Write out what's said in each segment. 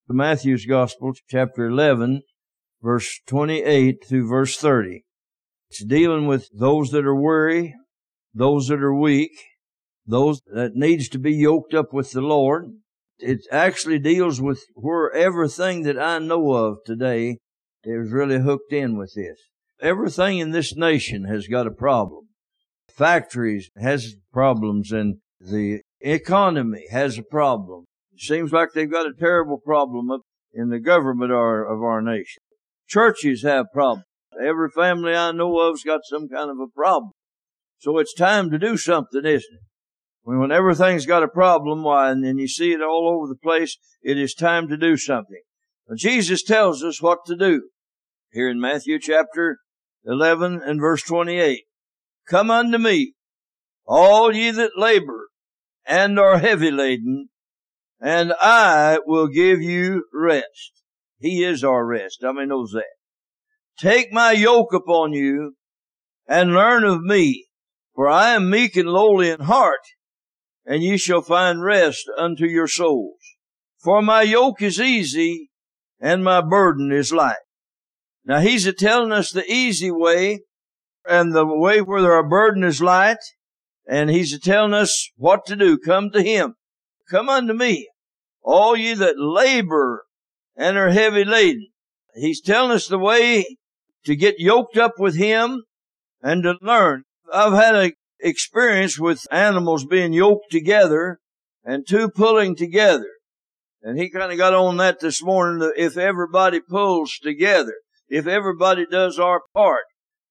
Matthew's Gospel, chapter 11, verse 28 through verse 30. It's dealing with those that are weary, those that are weak, those that needs to be yoked up with the Lord. It actually deals with where everything that I know of today is really hooked in with this. Everything in this nation has got a problem. Factories has problems, and the economy has a problem. It seems like they've got a terrible problem up in the government of our nation. Churches have problems. Every family I know of's got some kind of a problem. So it's time to do something, isn't it? When everything's got a problem, why, and you see it all over the place, it is time to do something. But Jesus tells us what to do. Here in Matthew chapter 11 and verse 28. Come unto me, all ye that labor and are heavy laden, and I will give you rest. He is our rest. How many knows that? Take my yoke upon you and learn of me, for I am meek and lowly in heart, and ye shall find rest unto your souls. For my yoke is easy and my burden is light. Now he's telling us the easy way and the way where our burden is light, and he's telling us what to do. Come to him. Come unto me, all ye that labor and are heavy laden. He's telling us the way to get yoked up with him and to learn. I've had an experience with animals being yoked together and two pulling together. And he kind of got on that this morning, that if everybody pulls together, if everybody does our part.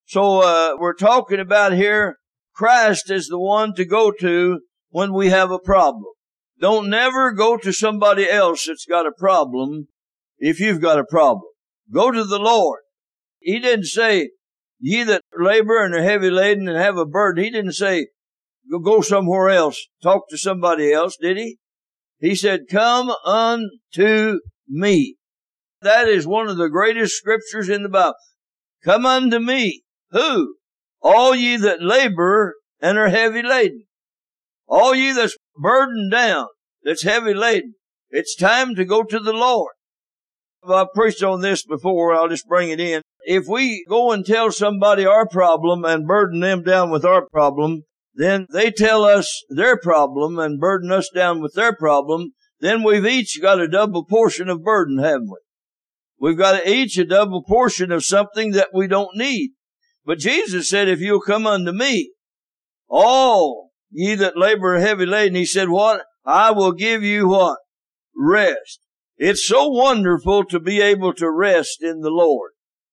So we're talking about here, Christ is the one to go to when we have a problem. Don't never go to somebody else that's got a problem if you've got a problem. Go to the Lord. He didn't say, ye that labor and are heavy laden and have a burden. He didn't say, go somewhere else, talk to somebody else, did he? He said, come unto me. That is one of the greatest scriptures in the Bible. Come unto me. Who? All ye that labor and are heavy laden. All ye that's burdened down, that's heavy laden. It's time to go to the Lord. I've preached on this before. I'll just bring it in. If we go and tell somebody our problem and burden them down with our problem, then they tell us their problem and burden us down with their problem, then we've each got a double portion of burden, haven't we? We've got each a double portion of something that we don't need. But Jesus said, if you'll come unto me, all ye that labor are heavy laden, he said, what? I will give you what? Rest. It's so wonderful to be able to rest in the Lord.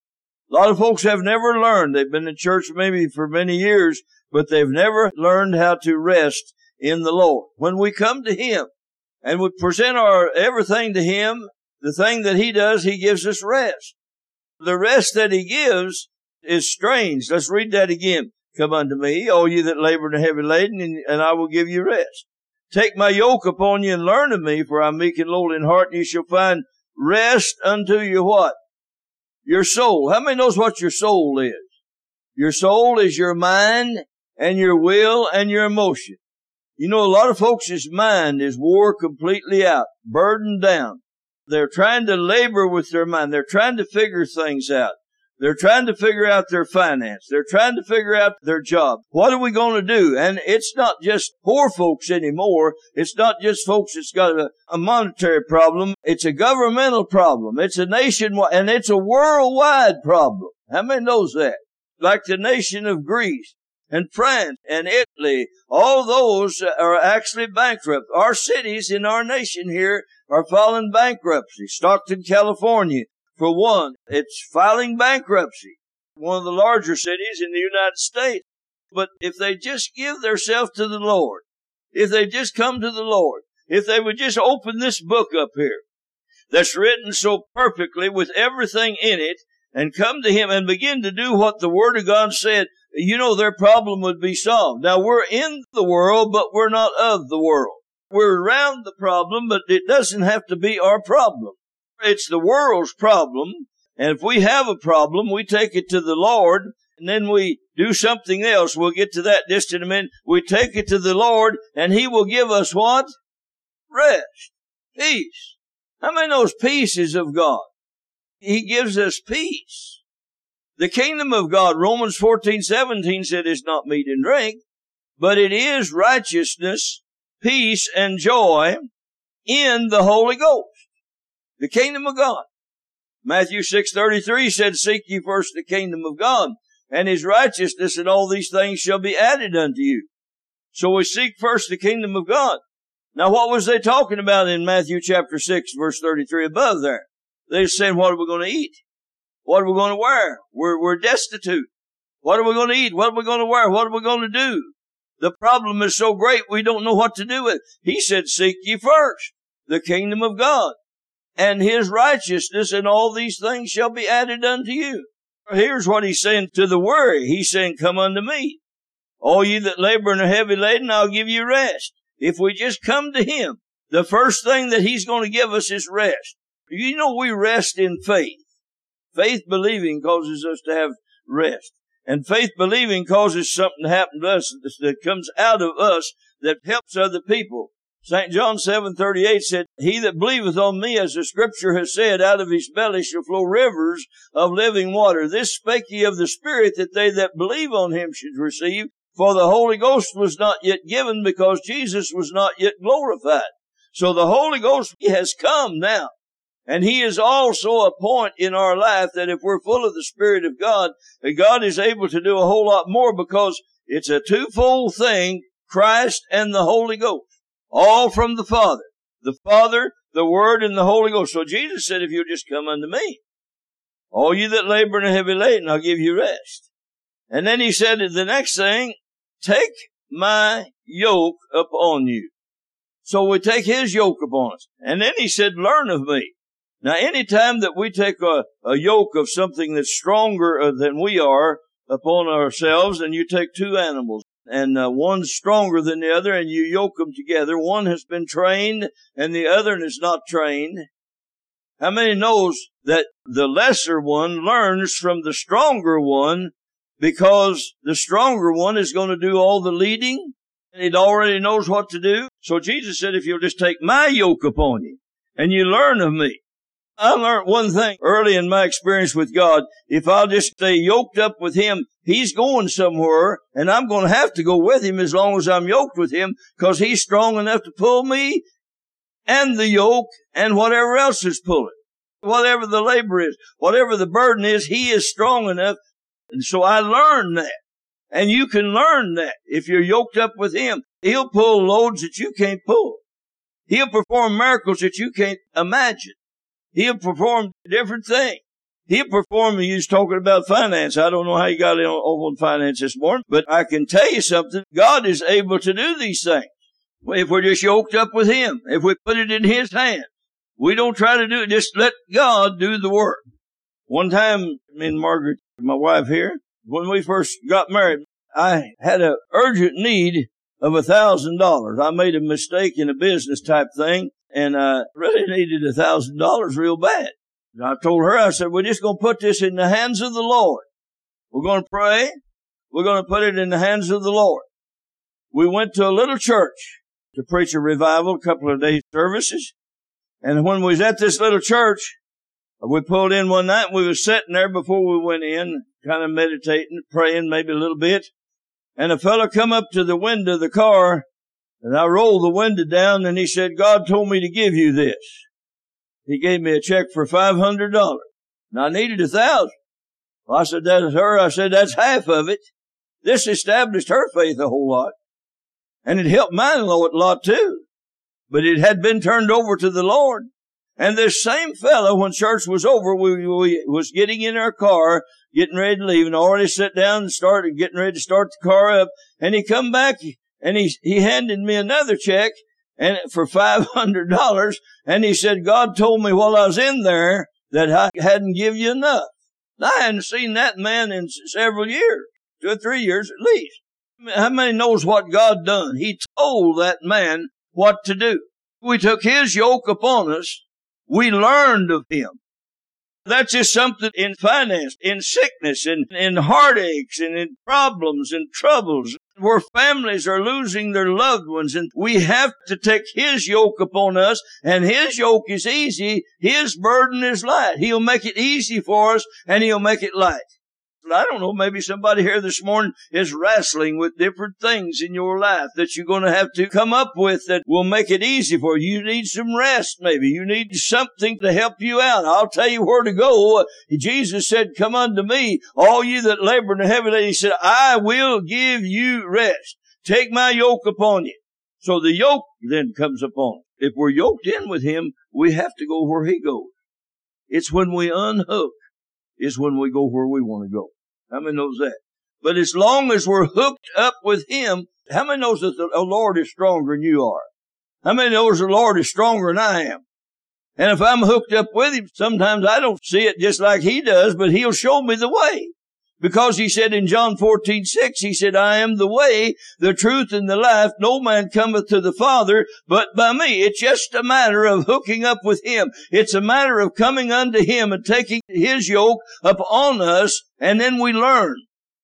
A lot of folks have never learned. They've been in church maybe for many years, but they've never learned how to rest in the Lord. When we come to him and we present our everything to him, the thing that he does, he gives us rest. The rest that he gives is strange. Let's read that again. Come unto me, all ye that labor and are heavy laden, and I will give you rest. Take my yoke upon you and learn of me, for I am meek and lowly in heart, and you shall find rest unto your what? Your soul. How many knows what your soul is? Your soul is your mind and your will and your emotion. You know, a lot of folks' mind is wore completely out, burdened down. They're trying to labor with their mind. They're trying to figure things out. They're trying to figure out their finance. They're trying to figure out their job. What are we going to do? And it's not just poor folks anymore. It's not just folks that's got a monetary problem. It's a governmental problem. It's a nationwide, and it's a worldwide problem. How many knows that? Like the nation of Greece and France and Italy, all those are actually bankrupt. Our cities in our nation here are filing bankruptcy. Stockton, California, for one, it's filing bankruptcy. One of the larger cities in the United States. But if they just give themselves to the Lord, if they just come to the Lord, if they would just open this book up here, that's written so perfectly with everything in it, and come to him and begin to do what the Word of God said, you know, their problem would be solved. Now, we're in the world, but we're not of the world. We're around the problem, but it doesn't have to be our problem. It's the world's problem, and if we have a problem, we take it to the Lord, and then we do something else. We'll get to that just in a minute. We take it to the Lord, and he will give us what? Rest. Peace. How many knows peace is of God? He gives us peace. The kingdom of God, Romans 14:17 said, is not meat and drink, but it is righteousness, peace, and joy in the Holy Ghost. The kingdom of God. Matthew 6:33 said, seek ye first the kingdom of God and his righteousness, and all these things shall be added unto you. So we seek first the kingdom of God. Now what was they talking about in Matthew chapter 6 verse 33 above there? They were saying, what are we going to eat? What are we going to wear? We're destitute. What are we going to eat? What are we going to wear? What are we going to do? The problem is so great we don't know what to do with it. He said, seek ye first the kingdom of God and his righteousness, and all these things shall be added unto you. Here's what he's saying to the worry. He's saying, come unto me, all ye that labor and are heavy laden, I'll give you rest. If we just come to him, the first thing that he's going to give us is rest. You know, we rest in faith. Faith believing causes us to have rest. And faith believing causes something to happen to us that comes out of us that helps other people. St. John 7:38 said, he that believeth on me, as the scripture has said, out of his belly shall flow rivers of living water. This spake he of the Spirit, that they that believe on him should receive. For the Holy Ghost was not yet given, because Jesus was not yet glorified. So the Holy Ghost has come now. And he is also a point in our life that if we're full of the Spirit of God, that God is able to do a whole lot more, because it's a twofold thing, Christ and the Holy Ghost. All from the Father. The Father, the Word, and the Holy Ghost. So Jesus said, if you'll just come unto me, all you that labor and are heavy laden, I'll give you rest. And then he said the next thing, take my yoke upon you. So we take his yoke upon us. And then he said, learn of me. Now, any time that we take a yoke of something that's stronger than we are upon ourselves, and you take two animals, and one's stronger than the other, and you yoke them together, one has been trained, and the other is not trained. How many knows that the lesser one learns from the stronger one, because the stronger one is going to do all the leading, and it already knows what to do? So Jesus said, if you'll just take my yoke upon you, and you learn of me. I learned one thing early in my experience with God. If I'll just stay yoked up with him, he's going somewhere, and I'm going to have to go with him as long as I'm yoked with him, because he's strong enough to pull me and the yoke and whatever else is pulling. Whatever the labor is, whatever the burden is, he is strong enough. And so I learned that. And you can learn that if you're yoked up with him. He'll pull loads that you can't pull. He'll perform miracles that you can't imagine. He'll perform different things. He'll perform, he was talking about finance. I don't know how you got in on finance this morning, but I can tell you something. God is able to do these things. If we're just yoked up with him, if we put it in his hands, we don't try to do it. Just let God do the work. One time, me and Margaret, my wife here, when we first got married, I had an urgent need of $1,000. I made a mistake in a business type thing, and I really needed $1,000 real bad. And I told her, I said, we're just going to put this in the hands of the Lord. We're going to pray. We're going to put it in the hands of the Lord. We went to a little church to preach a revival, a couple of days services. And when we was at this little church, we pulled in one night, and we was sitting there before we went in, kind of meditating, praying maybe a little bit. And a fellow come up to the window of the car, and I rolled the window down, and he said, God told me to give you this. He gave me a check for $500. And I needed $1,000. Well, I said, that's her. I said, that's half of it. This established her faith a whole lot. And it helped mine a lot too. But it had been turned over to the Lord. And this same fellow, when church was over, we was getting in our car, getting ready to leave, and already sat down and started getting ready to start the car up. And he come back, and he handed me another check, and for $500, and he said, God told me while I was in there that I hadn't given you enough. I hadn't seen that man in several years, 2 or 3 years at least. How many knows what God done? He told that man what to do. We took his yoke upon us. We learned of him. That's just something in finance, in sickness, in heartaches, and in problems and troubles, where families are losing their loved ones. And we have to take His yoke upon us, and His yoke is easy. His burden is light. He'll make it easy for us, and He'll make it light. I don't know, maybe somebody here this morning is wrestling with different things in your life that you're going to have to come up with that will make it easy for you. You need some rest, maybe. You need something to help you out. I'll tell you where to go. Jesus said, come unto me, all you that labor and are heavy laden. He said, I will give you rest. Take my yoke upon you. So the yoke then comes upon us. If we're yoked in with Him, we have to go where He goes. It's when we unhook is when we go where we want to go. How many knows that? But as long as we're hooked up with Him, how many knows that the Lord is stronger than you are? How many knows the Lord is stronger than I am? And if I'm hooked up with Him, sometimes I don't see it just like He does, but He'll show me the way. Because He said in John 14:6, He said, I am the way, the truth, and the life. No man cometh to the Father but by me. It's just a matter of hooking up with Him. It's a matter of coming unto Him and taking His yoke upon us, and then we learn.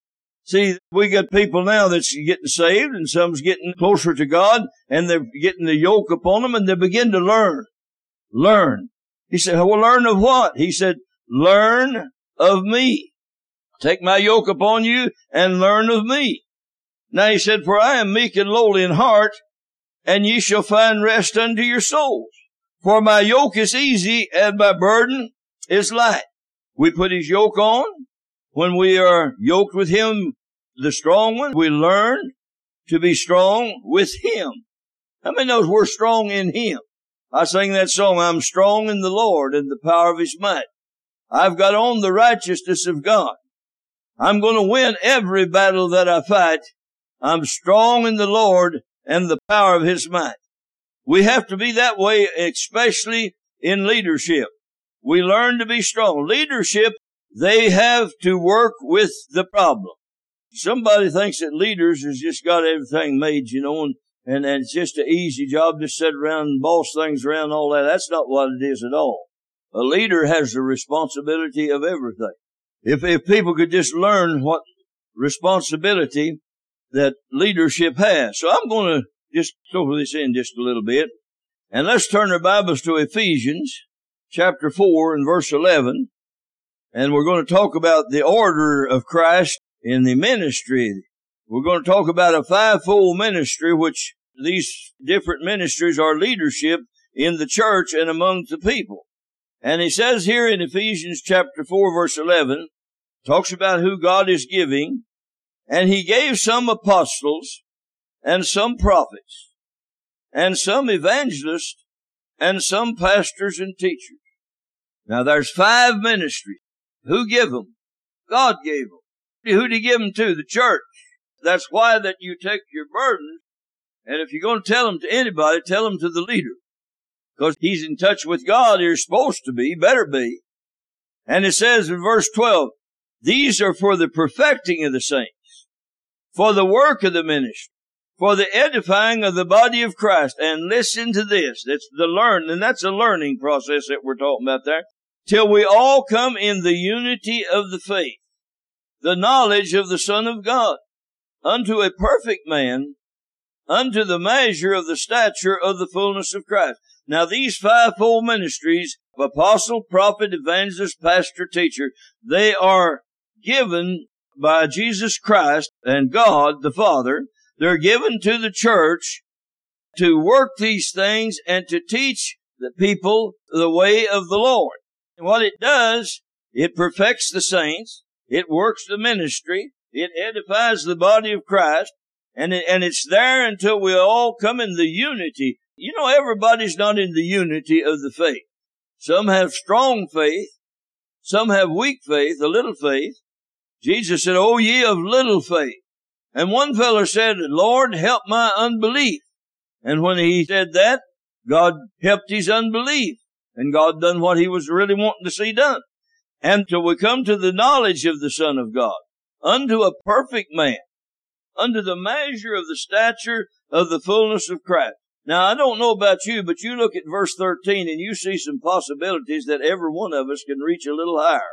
See, we got people now that's getting saved, and some's getting closer to God, and they're getting the yoke upon them, and they begin to learn. Learn. He said, well, learn of what? He said, learn of me. Take my yoke upon you and learn of me. Now He said, for I am meek and lowly in heart, and ye shall find rest unto your souls. For my yoke is easy and my burden is light. We put His yoke on. When we are yoked with Him, the strong one, we learn to be strong with Him. How many knows we're strong in Him? I sing that song, I'm strong in the Lord and the power of His might. I've got on the righteousness of God. I'm going to win every battle that I fight. I'm strong in the Lord and the power of His might. We have to be that way, especially in leadership. We learn to be strong. Leadership, they have to work with the problem. Somebody thinks that leaders has just got everything made, and it's just an easy job to sit around and boss things around and all that. That's not what it is at all. A leader has the responsibility of everything. If people could just learn what responsibility that leadership has. So I'm going to just throw this in just a little bit. And let's turn our Bibles to Ephesians chapter 4 and verse 11. And we're going to talk about the order of Christ in the ministry. We're going to talk about a fivefold ministry, which these different ministries are leadership in the church and among the people. And he says here in Ephesians chapter 4 verse 11, talks about who God is giving, and He gave some apostles, and some prophets, and some evangelists, and some pastors and teachers. Now there's 5 ministries. Who gave them? God gave them. Who did He give them to? The church. That's why that you take your burdens, and if you're going to tell them to anybody, tell them to the leader. Because he's in touch with God, you're supposed to be, better be. And it says in verse 12, these are for the perfecting of the saints, for the work of the ministry, for the edifying of the body of Christ. And listen to this, that's the learn, and that's a learning process that we're talking about there, till we all come in the unity of the faith, the knowledge of the Son of God, unto a perfect man, unto the measure of the stature of the fullness of Christ. Now these fivefold ministries, apostle, prophet, evangelist, pastor, teacher, they are given by Jesus Christ and God the Father. They're given to the church to work these things and to teach the people the way of the Lord. And what it does, it perfects the saints, it works the ministry, it edifies the body of Christ, and it's there until we all come in the unity. Everybody's not in the unity of the faith. Some have strong faith. Some have weak faith, a little faith. Jesus said, "O ye of little faith." And one fellow said, "Lord, help my unbelief." And when he said that, God helped his unbelief. And God done what He was really wanting to see done. Until we come to the knowledge of the Son of God, unto a perfect man, unto the measure of the stature of the fullness of Christ. Now, I don't know about you, but you look at verse 13 and you see some possibilities that every one of us can reach a little higher.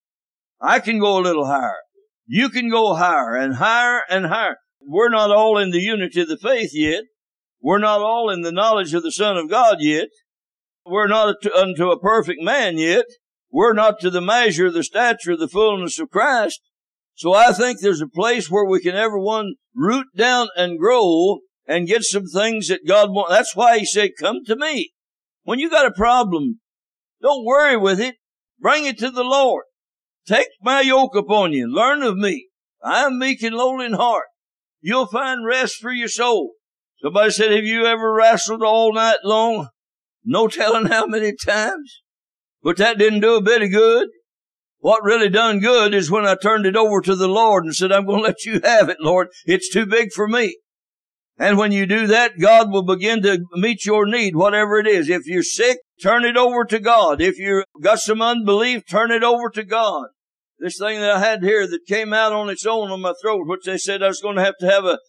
I can go a little higher. You can go higher and higher and higher. We're not all in the unity of the faith yet. We're not all in the knowledge of the Son of God yet. We're not unto a perfect man yet. We're not to the measure of the stature of the fullness of Christ. So I think there's a place where we can everyone root down and grow and get some things that God wants. That's why He said, come to me. When you got a problem, don't worry with it. Bring it to the Lord. Take my yoke upon you. Learn of me. I am meek and lowly in heart. You'll find rest for your soul. Somebody said, have you ever wrestled all night long? No telling how many times. But that didn't do a bit of good. What really done good is when I turned it over to the Lord and said, I'm going to let you have it, Lord. It's too big for me. And when you do that, God will begin to meet your need, whatever it is. If you're sick, turn it over to God. If you've got some unbelief, turn it over to God. This thing that I had here that came out on its own on my throat, which they said I was going to have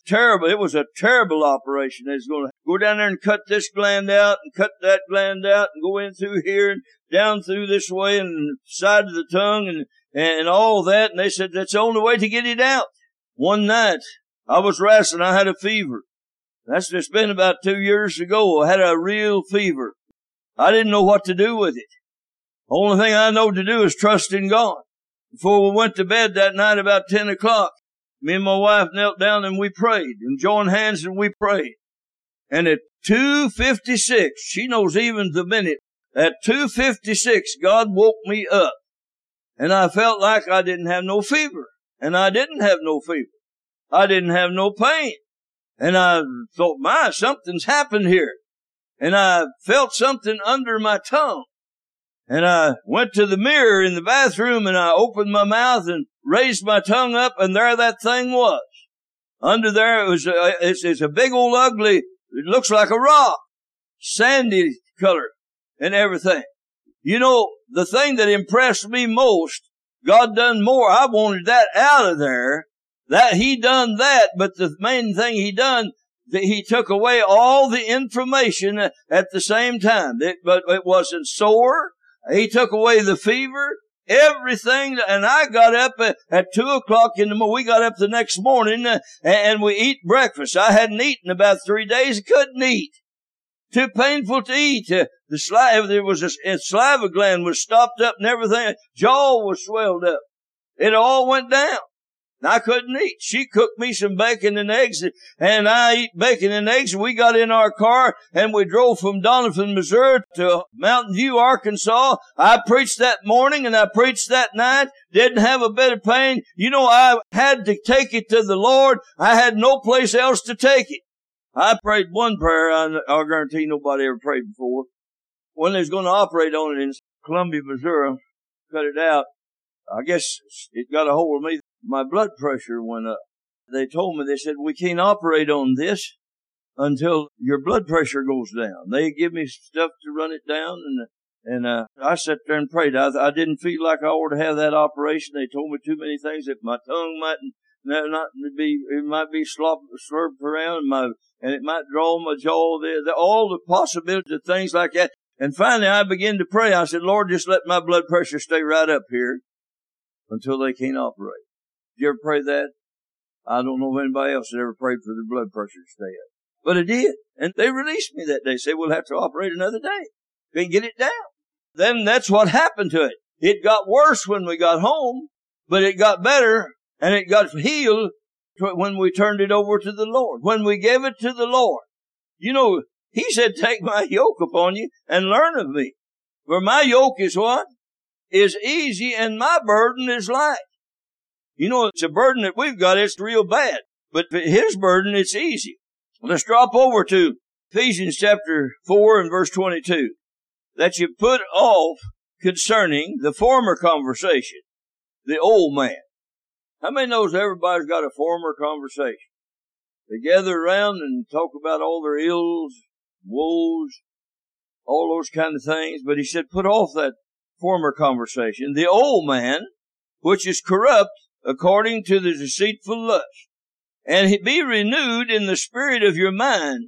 it was a terrible operation. They was going to go down there and cut this gland out and cut that gland out and go in through here and down through this way and side of the tongue and all that. And they said that's the only way to get it out. One night I was wrestling. I had a fever. That's just been about 2 years ago. I had a real fever. I didn't know what to do with it. Only thing I know to do is trust in God. Before we went to bed that night about 10 o'clock, me and my wife knelt down and we prayed and joined hands and we prayed. And at 2:56, she knows even the minute, at 2:56, God woke me up. And I felt like I didn't have no fever. And I didn't have no fever. I didn't have no pain. And I thought, something's happened here. And I felt something under my tongue. And I went to the mirror in the bathroom and I opened my mouth and raised my tongue up and there that thing was. Under there it's a big old ugly, it looks like a rock, sandy color and everything. You know, the thing that impressed me most, God done more. I wanted that out of there. That He done that, but the main thing He done, that He took away all the inflammation at the same time. But it wasn't sore. He took away the fever, everything, and I got up at 2 o'clock in the morning. We got up the next morning and we eat breakfast. I hadn't eaten about 3 days. I couldn't eat. Too painful to eat. The saliva gland was stopped up and everything. Jaw was swelled up. It all went down. I couldn't eat. She cooked me some bacon and eggs, and I eat bacon and eggs. We got in our car, and we drove from Donovan, Missouri to Mountain View, Arkansas. I preached that morning, and I preached that night. Didn't have a bit of pain. You know, I had to take it to the Lord. I had no place else to take it. I prayed one prayer I guarantee nobody ever prayed before. When they was going to operate on it in Columbia, Missouri, cut it out, I guess it got a hold of me. My blood pressure went up. They told me, they said, we can't operate on this until your blood pressure goes down. They give me stuff to run it down, and I sat there and prayed. I didn't feel like I ought to have that operation. They told me too many things, that my tongue might not be, it might be slurped around, and it might draw my jaw, all the possibilities of things like that. And finally I began to pray. I said, Lord, just let my blood pressure stay right up here until they can't operate. Did you ever pray that? I don't know if anybody else had ever prayed for their blood pressure to stay up. But it did. And they released me that day. Said, we'll have to operate another day. Can't get it down. Then that's what happened to it. It got worse when we got home, but it got better and it got healed when we turned it over to the Lord. When we gave it to the Lord. You know, He said, take my yoke upon you and learn of me. For my yoke is what? Is easy and my burden is light. You know, it's a burden that we've got, it's real bad. But His burden, it's easy. Let's drop over to Ephesians chapter 4 and verse 22. That you put off concerning the former conversation, the old man. How many knows everybody's got a former conversation? They gather around and talk about all their ills, woes, all those kind of things. But He said, put off that former conversation, the old man, which is corrupt according to the deceitful lust, and be renewed in the spirit of your mind,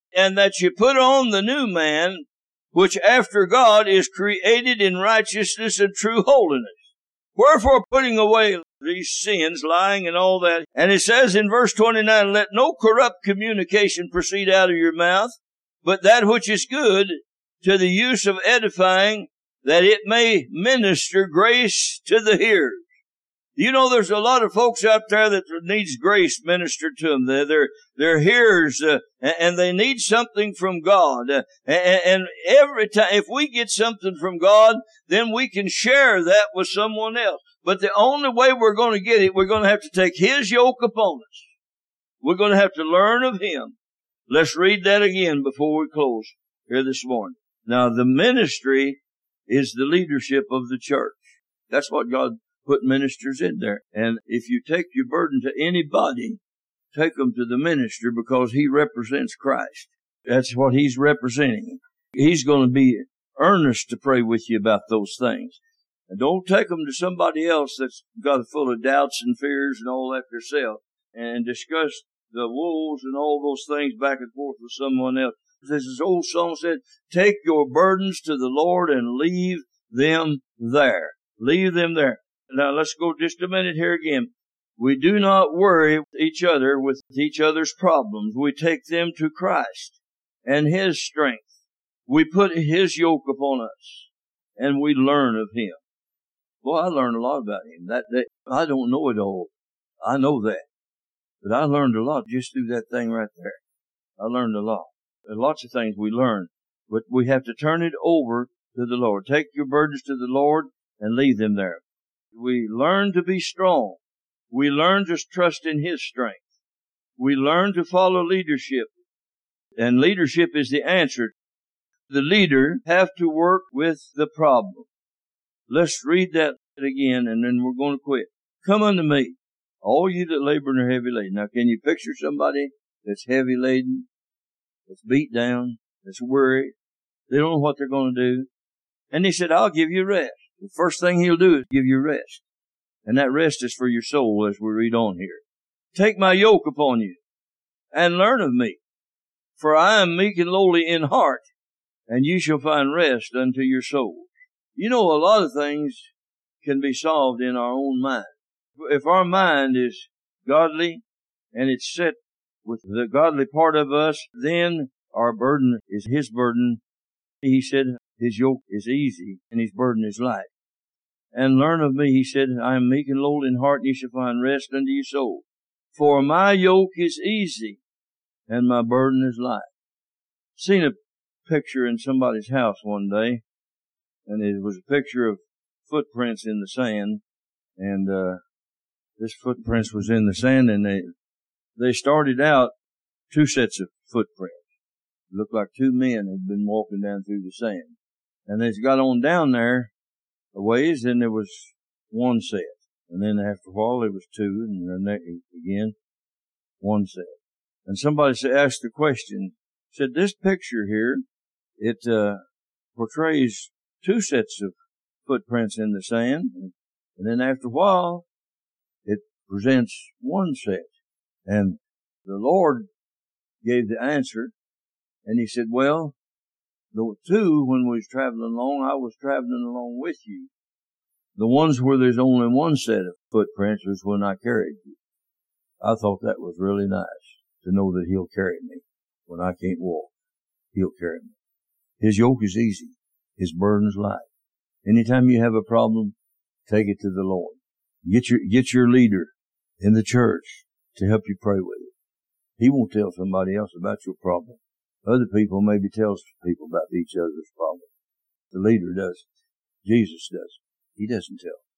And that you put on the new man, which after God is created in righteousness and true holiness. Wherefore, putting away these sins, lying and all that. And it says in verse 29, let no corrupt communication proceed out of your mouth, but that which is good to the use of edifying, that it may minister grace to the hearers. You know, there's a lot of folks out there that needs grace ministered to them. They're hearers, and they need something from God. And every time, if we get something from God, then we can share that with someone else. But the only way we're going to get it, we're going to have to take His yoke upon us. We're going to have to learn of Him. Let's read that again before we close here this morning. Now, the ministry is the leadership of the church. That's what God put ministers in there. And if you take your burden to anybody, take them to the minister, because he represents Christ. That's what he's representing. He's going to be earnest to pray with you about those things. And don't take them to somebody else that's got full of doubts and fears and all that themselves, and discuss the woes and all those things back and forth with someone else. As this old song said, take your burdens to the Lord and leave them there. Leave them there. Now let's go just a minute here again. We do not worry each other with each other's problems. We take them to Christ and His strength. We put His yoke upon us, and we learn of Him. Boy, I learned a lot about Him. That I don't know it all. I know that. But I learned a lot just through that thing right there. I learned a lot. There's lots of things we learn, but we have to turn it over to the Lord. Take your burdens to the Lord and leave them there. We learn to be strong. We learn to trust in His strength. We learn to follow leadership. And leadership is the answer. The leader have to work with the problem. Let's read that again, and then we're going to quit. Come unto me, all you that labor and are heavy laden. Now, can you picture somebody that's heavy laden, that's beat down, that's worried? They don't know what they're going to do. And He said, I'll give you rest. The first thing He'll do is give you rest. And that rest is for your soul, as we read on here. Take my yoke upon you and learn of me. For I am meek and lowly in heart, and you shall find rest unto your souls. You know, a lot of things can be solved in our own mind. If our mind is godly and it's set with the godly part of us, then our burden is His burden. He said His yoke is easy and His burden is light. And learn of me, He said, I am meek and lowly in heart, and you shall find rest unto your soul. For my yoke is easy and my burden is light. Seen a picture in somebody's house one day, and it was a picture of footprints in the sand, and this footprints was in the sand, and they started out 2 sets of footprints. It looked like 2 men had been walking down through the sand. And they got on down there a ways, and there was 1 set. And then after a while, there was 2, and then again, 1 set. And somebody asked the question, said, this picture here, it portrays 2 sets of footprints in the sand, and then after a while, it presents 1 set. And the Lord gave the answer, and He said, well, the 2, when we was traveling along, I was traveling along with you. The ones where there's only 1 set of footprints was when I carried you. I thought that was really nice, to know that He'll carry me. When I can't walk, He'll carry me. His yoke is easy. His burden's light. Anytime you have a problem, take it to the Lord. Get your leader in the church to help you pray with it. He won't tell somebody else about your problem. Other people maybe tell people about each other's problem. The leader doesn't. Jesus doesn't. He doesn't tell.